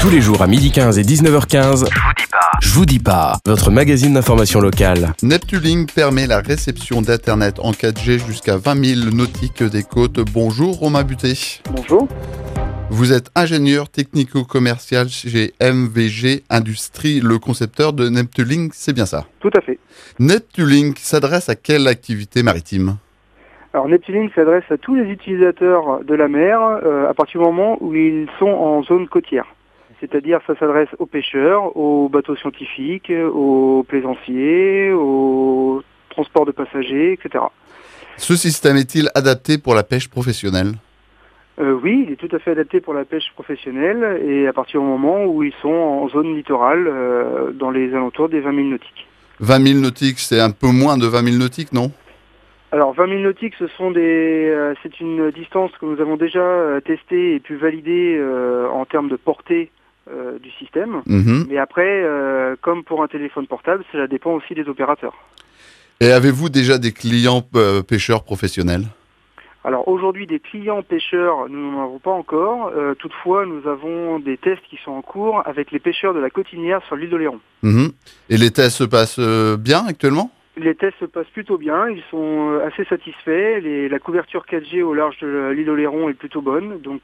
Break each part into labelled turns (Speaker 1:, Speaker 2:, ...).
Speaker 1: Tous les jours à 12h15 et 19h15, Je vous dis pas, votre magazine d'information locale.
Speaker 2: Neptulink permet la réception d'Internet en 4G jusqu'à 20 000 nautiques des côtes. Bonjour Romain Buté.
Speaker 3: Bonjour.
Speaker 2: Vous êtes ingénieur technico-commercial chez MVG Industries, le concepteur de Neptulink, c'est bien ça?
Speaker 3: Tout à fait.
Speaker 2: Neptulink s'adresse à quelle activité maritime?
Speaker 3: Alors Neptulink s'adresse à tous les utilisateurs de la mer à partir du moment où ils sont en zone côtière. C'est-à-dire ça s'adresse aux pêcheurs, aux bateaux scientifiques, aux plaisanciers, aux transports de passagers, etc.
Speaker 2: Ce système est-il adapté pour la pêche professionnelle?
Speaker 3: Oui, il est tout à fait adapté pour la pêche professionnelle et à partir du moment où ils sont en zone littorale, dans les alentours des 20 000 nautiques.
Speaker 2: 20 000 nautiques, c'est un peu moins de 20 000 nautiques, non?
Speaker 3: Alors 20 000 nautiques, c'est une distance que nous avons déjà testée et pu valider en termes de portée du système. Mais après, comme pour un téléphone portable, cela dépend aussi des opérateurs.
Speaker 2: Et avez-vous déjà des clients pêcheurs professionnels?
Speaker 3: Alors aujourd'hui, des clients pêcheurs, nous n'en avons pas encore. Toutefois, nous avons des tests qui sont en cours avec les pêcheurs de la Cotinière sur l'île d'Oléron.
Speaker 2: Et les tests se passent bien actuellement?
Speaker 3: Les tests se passent plutôt bien, ils sont assez satisfaits. La couverture 4G au large de l'île d'Oléron est plutôt bonne, donc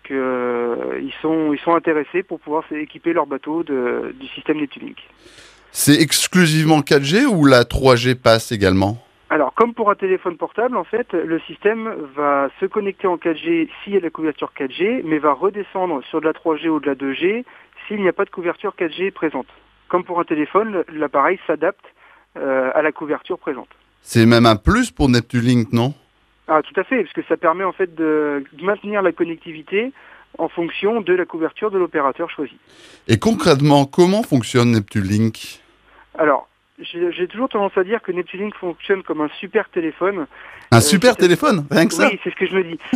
Speaker 3: ils sont intéressés pour pouvoir équiper leur bateau du système Neptulink.
Speaker 2: C'est exclusivement 4G ou la 3G passe également?
Speaker 3: Alors, comme pour un téléphone portable, en fait, le système va se connecter en 4G s'il y a de la couverture 4G, mais va redescendre sur de la 3G ou de la 2G s'il n'y a pas de couverture 4G présente. Comme pour un téléphone, l'appareil s'adapte à la couverture présente.
Speaker 2: C'est même un plus pour Neptulink, non?
Speaker 3: Ah, tout à fait, parce que ça permet en fait de maintenir la connectivité en fonction de la couverture de l'opérateur choisi.
Speaker 2: Et concrètement, comment fonctionne Neptulink?
Speaker 3: Alors, j'ai toujours tendance à dire que Neptulink fonctionne comme un super téléphone.
Speaker 2: Un super téléphone, rien que ça?
Speaker 3: Oui, c'est ce que je me dis.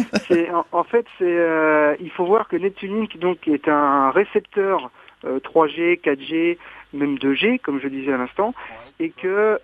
Speaker 3: Il faut voir que Neptulink donc est un récepteur 3G, 4G, même 2G, comme je disais à l'instant, et que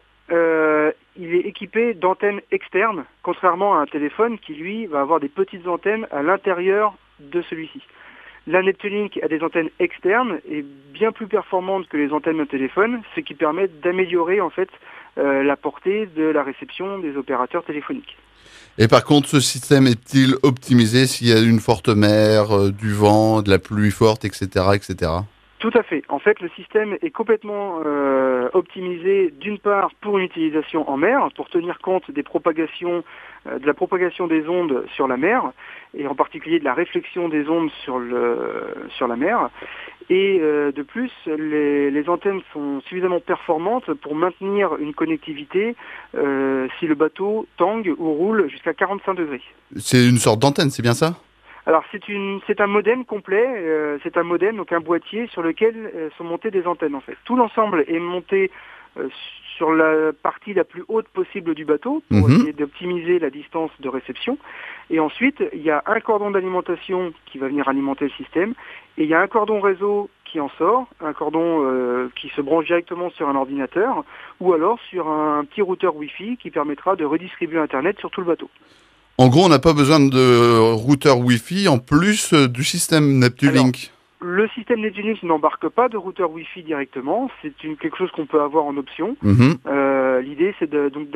Speaker 3: il est équipé d'antennes externes, contrairement à un téléphone qui, lui, va avoir des petites antennes à l'intérieur de celui-ci. La Neptulink a des antennes externes et bien plus performantes que les antennes d'un téléphone, ce qui permet d'améliorer en fait la portée de la réception des opérateurs téléphoniques.
Speaker 2: Et par contre, ce système est-il optimisé s'il y a une forte mer, du vent, de la pluie forte, etc., etc.?
Speaker 3: Tout à fait. En fait, le système est complètement optimisé d'une part pour une utilisation en mer, pour tenir compte des propagations, de la propagation des ondes sur la mer, et en particulier de la réflexion des ondes sur la mer. Et de plus, les antennes sont suffisamment performantes pour maintenir une connectivité si le bateau tangue ou roule jusqu'à 45 degrés.
Speaker 2: C'est une sorte d'antenne, c'est bien ça?
Speaker 3: Alors c'est un modem complet, c'est un modem, donc un boîtier sur lequel sont montées des antennes en fait. Tout l'ensemble est monté sur la partie la plus haute possible du bateau pour essayer d'optimiser la distance de réception. Et ensuite, il y a un cordon d'alimentation qui va venir alimenter le système et il y a un cordon réseau qui en sort, un cordon qui se branche directement sur un ordinateur ou alors sur un petit routeur Wi-Fi qui permettra de redistribuer Internet sur tout le bateau.
Speaker 2: En gros, on n'a pas besoin de routeur Wi-Fi en plus du système Neptulink.
Speaker 3: Alors, le système Neptulink n'embarque pas de routeur Wi-Fi directement, c'est quelque chose qu'on peut avoir en option. L'idée, c'est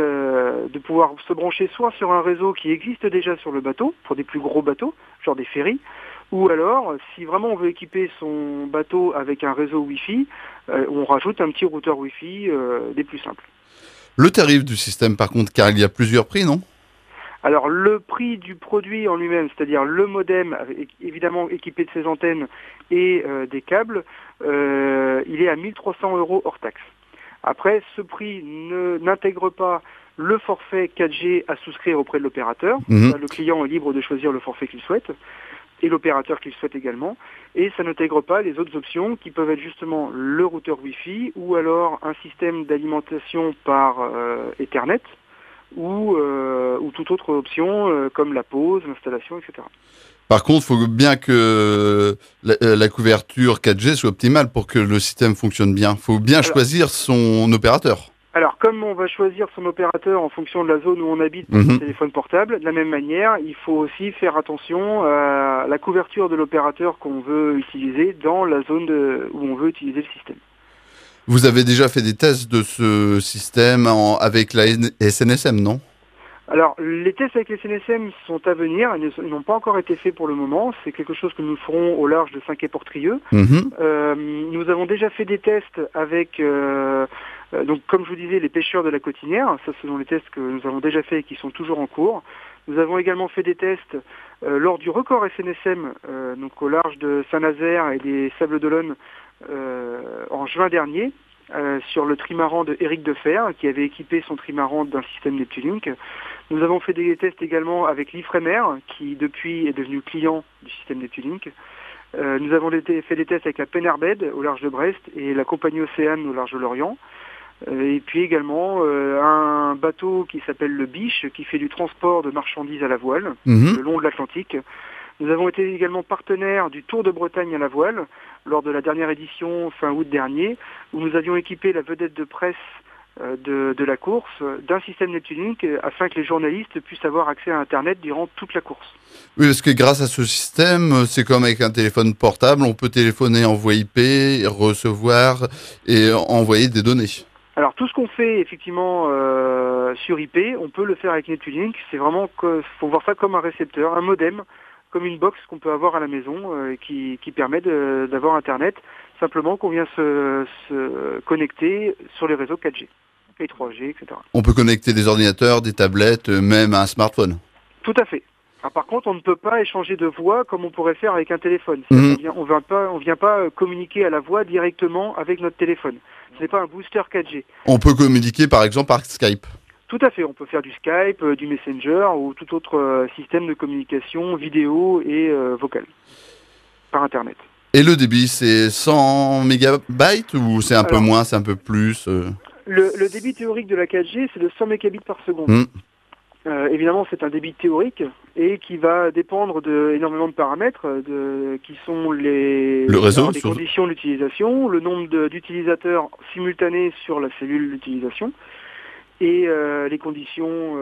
Speaker 3: de pouvoir se brancher soit sur un réseau qui existe déjà sur le bateau, pour des plus gros bateaux, genre des ferries, ou alors, si vraiment on veut équiper son bateau avec un réseau Wi-Fi, on rajoute un petit routeur Wi-Fi des plus simples.
Speaker 2: Le tarif du système, par contre, car il y a plusieurs prix, non?
Speaker 3: Alors le prix du produit en lui-même, c'est-à-dire le modem, évidemment équipé de ses antennes et des câbles, il est à 1 300 € hors taxe. Après, ce prix n'intègre pas le forfait 4G à souscrire auprès de l'opérateur. Le client est libre de choisir le forfait qu'il souhaite, et l'opérateur qu'il souhaite également. Et ça n'intègre pas les autres options qui peuvent être justement le routeur Wi-Fi ou alors un système d'alimentation par Ethernet, ou toute autre option comme la pause, l'installation, etc.
Speaker 2: Par contre, il faut bien que la couverture 4G soit optimale pour que le système fonctionne bien. Il faut bien choisir son opérateur.
Speaker 3: Alors, comme on va choisir son opérateur en fonction de la zone où on habite pour son téléphone portable, de la même manière, il faut aussi faire attention à la couverture de l'opérateur qu'on veut utiliser dans la zone où on veut utiliser le système.
Speaker 2: Vous avez déjà fait des tests de ce système avec la SNSM, non?
Speaker 3: Alors, les tests avec les SNSM sont à venir, ils n'ont pas encore été faits pour le moment, c'est quelque chose que nous ferons au large de Saint-Quay-Portrieux. Nous avons déjà fait des tests avec, donc comme je vous disais, les pêcheurs de la Cotinière, ça ce sont les tests que nous avons déjà faits et qui sont toujours en cours. Nous avons également fait des tests lors du record SNSM, donc au large de Saint-Nazaire et des Sables d'Olonne en juin dernier. Sur le trimaran de Éric Defer, qui avait équipé son trimaran d'un système Neptulink. Nous avons fait des tests également avec l'Ifremer, qui depuis est devenu client du système Neptulink. Nous avons fait des tests avec la Penarbed au large de Brest et la compagnie Océane au large de Lorient. Et puis également un bateau qui s'appelle le Biche, qui fait du transport de marchandises à la voile, le long de l'Atlantique. Nous avons été également partenaires du Tour de Bretagne à la voile lors de la dernière édition fin août dernier, où nous avions équipé la vedette de presse de la course d'un système Neptulink afin que les journalistes puissent avoir accès à Internet durant toute la course.
Speaker 2: Oui, parce que grâce à ce système, c'est comme avec un téléphone portable, on peut téléphoner en voie IP, recevoir et envoyer des données.
Speaker 3: Alors tout ce qu'on fait effectivement sur IP, on peut le faire avec Neptulink. C'est vraiment, faut voir ça comme un récepteur, un modem, comme une box qu'on peut avoir à la maison qui permet d'avoir Internet, simplement qu'on vient se connecter sur les réseaux 4G et 3G, etc. On
Speaker 2: peut connecter des ordinateurs, des tablettes, même un smartphone.
Speaker 3: Tout à fait. Alors, par contre, on ne peut pas échanger de voix comme on pourrait faire avec un téléphone. On vient pas communiquer à la voix directement avec notre téléphone. Ce n'est pas un booster 4G.
Speaker 2: On peut communiquer par exemple par Skype.
Speaker 3: Tout à fait, on peut faire du Skype, du Messenger ou tout autre système de communication vidéo et vocale par Internet.
Speaker 2: Et le débit, c'est 100 mégabytes ou c'est un peu moins, c'est un peu plus
Speaker 3: Le débit théorique de la 4G, c'est de 100 mégabits par seconde. Évidemment, c'est un débit théorique et qui va dépendre d'énormément de paramètres qui sont les conditions d'utilisation, le nombre d'utilisateurs simultanés sur la cellule d'utilisation, et les conditions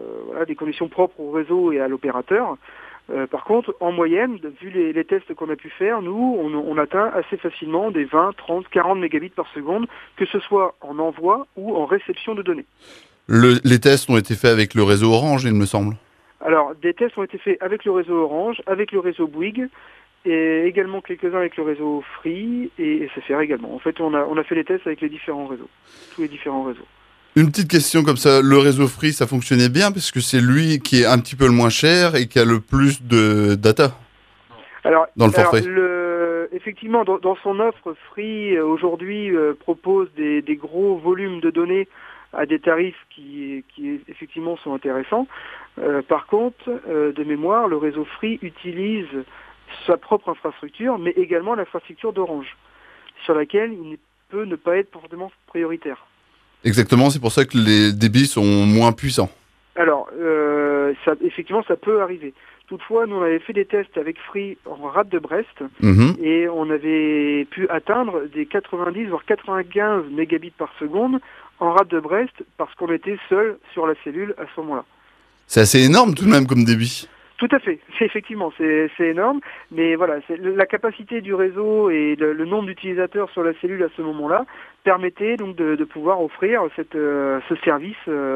Speaker 3: propres au réseau et à l'opérateur. Par contre, en moyenne, vu les tests qu'on a pu faire, nous, on atteint assez facilement des 20, 30, 40 mégabits par seconde, que ce soit en envoi ou en réception de données.
Speaker 2: Les tests ont été faits avec le réseau Orange, il me semble.
Speaker 3: Alors, des tests ont été faits avec le réseau Orange, avec le réseau Bouygues, et également quelques-uns avec le réseau Free et SFR également. En fait, on a fait les tests avec les différents réseaux, tous les différents réseaux.
Speaker 2: Une petite question comme ça, le réseau Free, ça fonctionnait bien parce que c'est lui qui est un petit peu le moins cher et qui a le plus de data dans le forfait.
Speaker 3: Effectivement, dans son offre, Free aujourd'hui propose des gros volumes de données à des tarifs qui effectivement sont intéressants. Par contre, de mémoire, le réseau Free utilise sa propre infrastructure, mais également l'infrastructure d'Orange, sur laquelle il peut ne pas être forcément prioritaire.
Speaker 2: Exactement, c'est pour ça que les débits sont moins puissants.
Speaker 3: Alors, effectivement, ça peut arriver. Toutefois, nous, on avait fait des tests avec Free en rade de Brest, et on avait pu atteindre des 90 voire 95 mégabits par seconde en rade de Brest, parce qu'on était seul sur la cellule à ce moment-là.
Speaker 2: C'est assez énorme tout de même comme débit.
Speaker 3: Tout à fait, effectivement, c'est énorme, mais voilà, la capacité du réseau et le nombre d'utilisateurs sur la cellule à ce moment-là permettait donc de pouvoir offrir ce service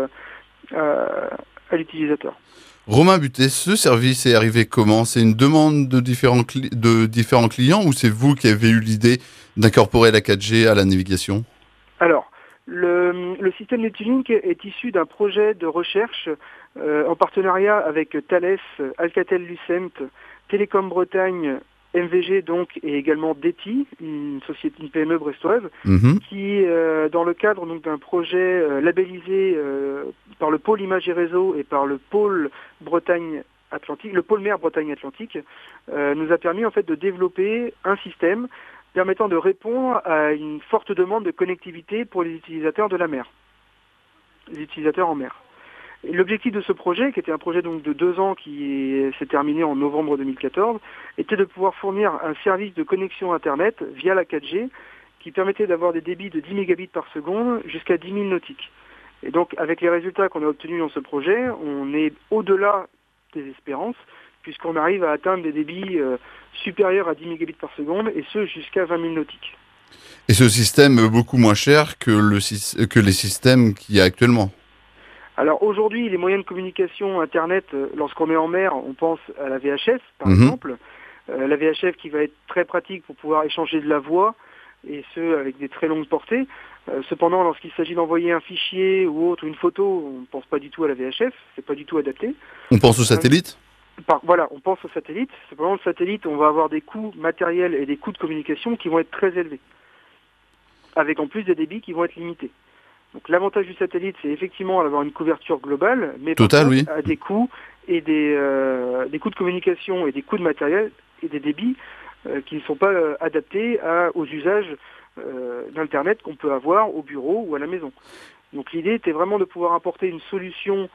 Speaker 3: à l'utilisateur.
Speaker 2: Romain Butet, ce service est arrivé comment? C'est une demande de différents clients ou c'est vous qui avez eu l'idée d'incorporer la 4G à la navigation? Alors,
Speaker 3: le système Neptulink est issu d'un projet de recherche en partenariat avec Thales, Alcatel-Lucent, Télécom Bretagne, MVG donc, et également DETI, une PME brestoise, qui, dans le cadre donc d'un projet labellisé par le pôle Images et Réseau et par le pôle Bretagne Atlantique, le pôle mer Bretagne Atlantique, nous a permis en fait de développer un système permettant de répondre à une forte demande de connectivité pour les utilisateurs de la mer, les utilisateurs en mer. Et l'objectif de ce projet, qui était un projet donc de 2 ans qui s'est terminé en novembre 2014, était de pouvoir fournir un service de connexion Internet via la 4G qui permettait d'avoir des débits de 10 mégabits par seconde jusqu'à 10 000 nautiques. Et donc, avec les résultats qu'on a obtenus dans ce projet, on est au-delà des espérances, puisqu'on arrive à atteindre des débits supérieurs à 10 mégabits par seconde, et ce, jusqu'à 20 000 nautiques.
Speaker 2: Et ce système est beaucoup moins cher que les systèmes qu'il y a actuellement.
Speaker 3: Alors aujourd'hui, les moyens de communication Internet, lorsqu'on est en mer, on pense à la VHF, par exemple. La VHF qui va être très pratique pour pouvoir échanger de la voix, et ce, avec des très longues portées. Cependant, lorsqu'il s'agit d'envoyer un fichier ou autre, une photo, on ne pense pas du tout à la VHF, c'est pas du tout adapté.
Speaker 2: On pense au satellite ?
Speaker 3: Voilà, on pense au satellite. Cependant, le satellite, on va avoir des coûts matériels et des coûts de communication qui vont être très élevés, avec en plus des débits qui vont être limités. Donc l'avantage du satellite, c'est effectivement d'avoir une couverture globale, mais à des coûts et des coûts de communication et des coûts de matériel et des débits qui ne sont pas adaptés aux usages d'Internet qu'on peut avoir au bureau ou à la maison. Donc l'idée était vraiment de pouvoir apporter une solution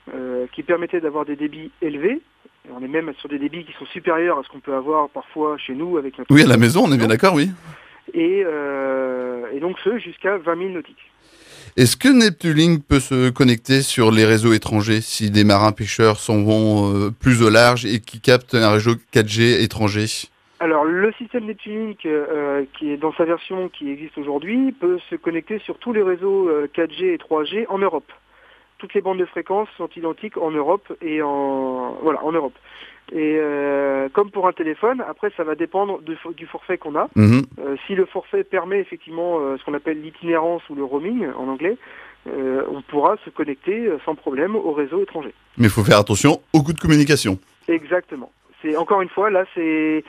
Speaker 3: qui permettait d'avoir des débits élevés. Et on est même sur des débits qui sont supérieurs à ce qu'on peut avoir parfois chez nous avec notre...
Speaker 2: Oui, à la maison, on est bien d'accord, oui.
Speaker 3: Et donc ce jusqu'à 20 000 nautiques.
Speaker 2: Est-ce que Neptulink peut se connecter sur les réseaux étrangers si des marins pêcheurs s'en vont plus au large et qui captent un réseau 4G étranger ?
Speaker 3: Alors le système Neptulink qui est dans sa version qui existe aujourd'hui peut se connecter sur tous les réseaux 4G et 3G en Europe. Toutes les bandes de fréquences sont identiques en Europe et en Europe. Et comme pour un téléphone, après ça va dépendre du forfait qu'on a. Si le forfait permet effectivement ce qu'on appelle l'itinérance ou le roaming en anglais, on pourra se connecter sans problème au réseau étranger.
Speaker 2: Mais il faut faire attention aux coûts de communication.
Speaker 3: Exactement. C'est encore une fois, là c'est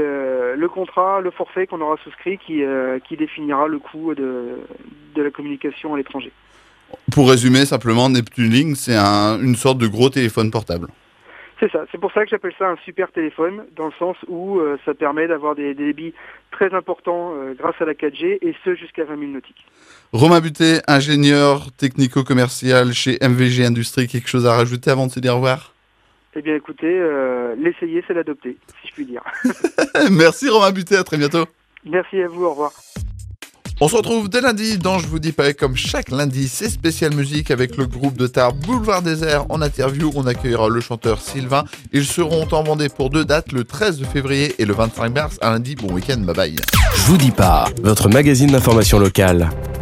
Speaker 3: le contrat, le forfait qu'on aura souscrit qui définira le coût de la communication à l'étranger.
Speaker 2: Pour résumer simplement, Neptulink c'est une sorte de gros téléphone portable.
Speaker 3: C'est ça, c'est pour ça que j'appelle ça un super téléphone, dans le sens où ça permet d'avoir des débits très importants grâce à la 4G, et ce jusqu'à 20 000 nautiques.
Speaker 2: Romain Butet, ingénieur technico-commercial chez MVG Industrie, quelque chose à rajouter avant de se dire au revoir ?
Speaker 3: Eh bien écoutez, l'essayer c'est l'adopter, si je puis dire.
Speaker 2: Merci Romain Butet, à très bientôt.
Speaker 3: Merci à vous, au revoir.
Speaker 2: On se retrouve dès lundi dans Je vous dis pas, comme chaque lundi, c'est spécial musique avec le groupe de Tarbes Boulevard Désert. En interview, on accueillera le chanteur Sylvain. Ils seront en Vendée pour 2 dates, le 13 février et le 25 mars. Un lundi, bon week-end, bye bye.
Speaker 1: Je vous dis pas, votre magazine d'information locale.